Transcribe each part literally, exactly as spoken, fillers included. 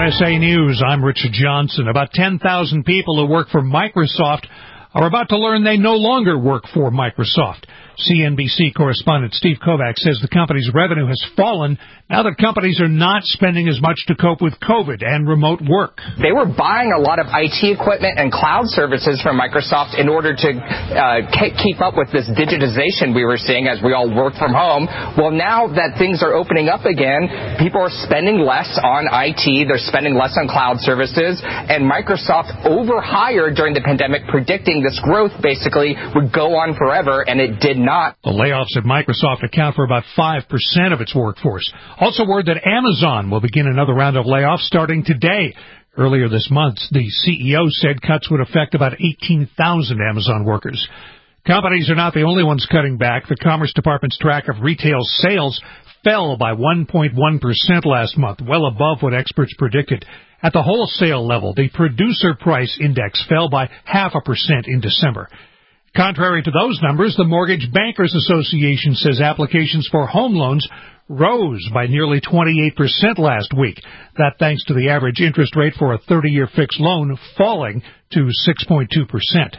S A News, I'm Richard Johnson. About ten thousand people who work for Microsoft are about to learn they no longer work for Microsoft. C N B C correspondent Steve Kovacs says the company's revenue has fallen now that companies are not spending as much to cope with COVID and remote work. They were buying a lot of I T equipment and cloud services from Microsoft in order to uh, keep up with this digitization we were seeing as we all work from home. Well, now that things are opening up again, people are spending less on I T, they're spending less on cloud services, and Microsoft overhired during the pandemic, predicting this growth basically would go on forever, and it did not. Not. The layoffs at Microsoft account for about five percent of its workforce. Also word that Amazon will begin another round of layoffs starting today. Earlier this month, the C E O said cuts would affect about eighteen thousand Amazon workers. Companies are not the only ones cutting back. The Commerce Department's track of retail sales fell by one point one percent last month, well above what experts predicted. At the wholesale level, the Producer Price Index fell by half a percent in December. Contrary to those numbers, the Mortgage Bankers Association says applications for home loans rose by nearly twenty-eight percent last week. That thanks to the average interest rate for a thirty-year fixed loan falling to six point two percent.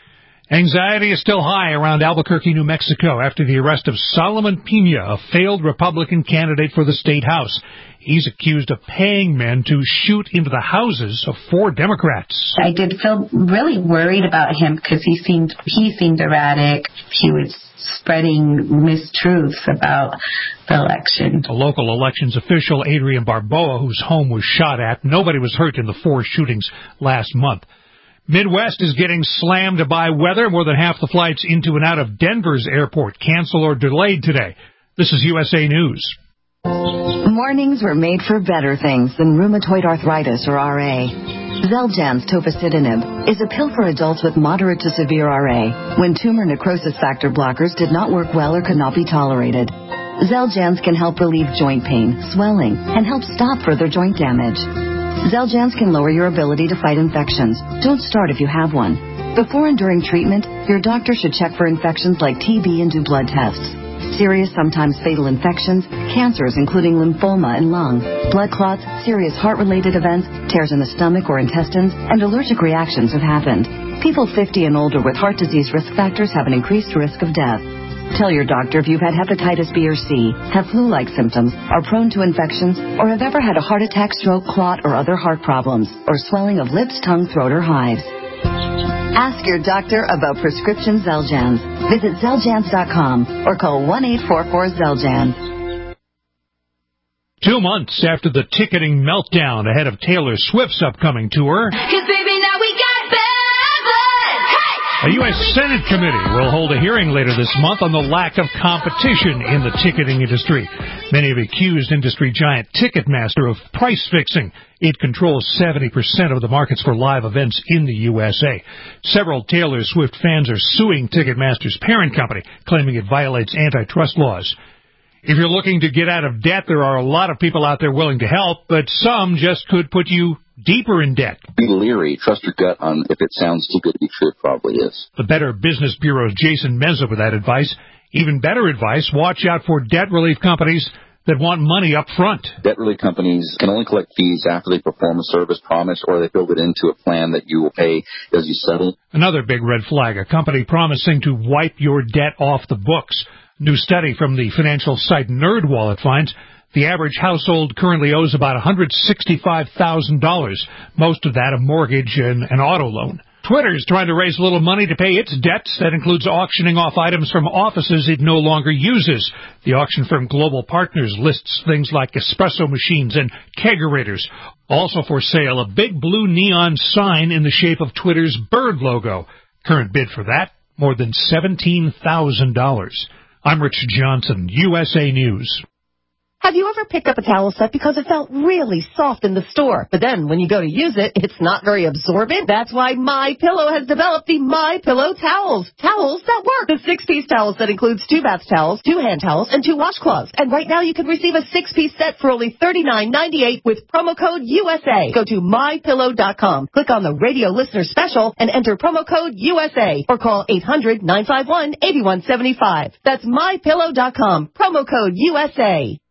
Anxiety is still high around Albuquerque, New Mexico, after the arrest of Solomon Pena, a failed Republican candidate for the state house. He's accused of paying men to shoot into the houses of four Democrats. I did feel really worried about him because he seemed he seemed erratic. He was spreading mistruths about the election. A local elections official, Adrian Barboa, whose home was shot at, nobody was hurt in the four shootings last month. Midwest is getting slammed by weather. More than half the flights into and out of Denver's airport canceled or delayed today. This is U S A News. Mornings were made for better things than rheumatoid arthritis or R A. Xeljanz tofacitinib is a pill for adults with moderate to severe R A when tumor necrosis factor blockers did not work well or could not be tolerated. Xeljanz can help relieve joint pain, swelling, and help stop further joint damage. Xeljanz can lower your ability to fight infections. Don't start if you have one. Before and during treatment, your doctor should check for infections like T B and do blood tests. Serious, sometimes fatal infections, cancers including lymphoma and lung, blood clots, serious heart-related events, tears in the stomach or intestines, and allergic reactions have happened. People fifty and older with heart disease risk factors have an increased risk of death. Tell your doctor if you've had hepatitis B or C, have flu-like symptoms, are prone to infections, or have ever had a heart attack, stroke, clot, or other heart problems, or swelling of lips, tongue, throat, or hives. Ask your doctor about prescription Xeljanz. Visit Xeljanz dot com or call one eight four four Xeljanz. Two months after the ticketing meltdown ahead of Taylor Swift's upcoming tour, 'Cause baby, now we got bad blood. Hey! A U S Senate committee will hold a hearing later this month on the lack of competition in the ticketing industry. Many have accused industry giant Ticketmaster of price fixing. It controls seventy percent of the markets for live events in the U S A. Several Taylor Swift fans are suing Ticketmaster's parent company, claiming it violates antitrust laws. If you're looking to get out of debt, there are a lot of people out there willing to help, but some just could put you deeper in debt. Be leery. Trust your gut on if it sounds too good to be true. It probably is. The Better Business Bureau's Jason Meza with that advice. Even better advice, watch out for debt relief companies that want money up front. Debt relief companies can only collect fees after they perform a service promise or they build it into a plan that you will pay as you settle. Another big red flag, a company promising to wipe your debt off the books. New study from the financial site NerdWallet finds the average household currently owes about one hundred sixty-five thousand dollars, most of that a mortgage and an auto loan. Twitter's trying to raise a little money to pay its debts. That includes auctioning off items from offices it no longer uses. The auction firm Global Partners lists things like espresso machines and kegerators. Also for sale, a big blue neon sign in the shape of Twitter's bird logo. Current bid for that, more than seventeen thousand dollars. I'm Rich Johnson, U S A News. Have you ever picked up a towel set because it felt really soft in the store, but then when you go to use it, it's not very absorbent? That's why MyPillow has developed the MyPillow towels. Towels that work. The six-piece towel set includes two bath towels, two hand towels, and two washcloths. And right now you can receive a six-piece set for only thirty-nine ninety-eight with promo code U S A. Go to my pillow dot com, click on the radio listener special, and enter promo code U S A, or call eight hundred nine five one eight one seven five. That's my pillow dot com, promo code U S A.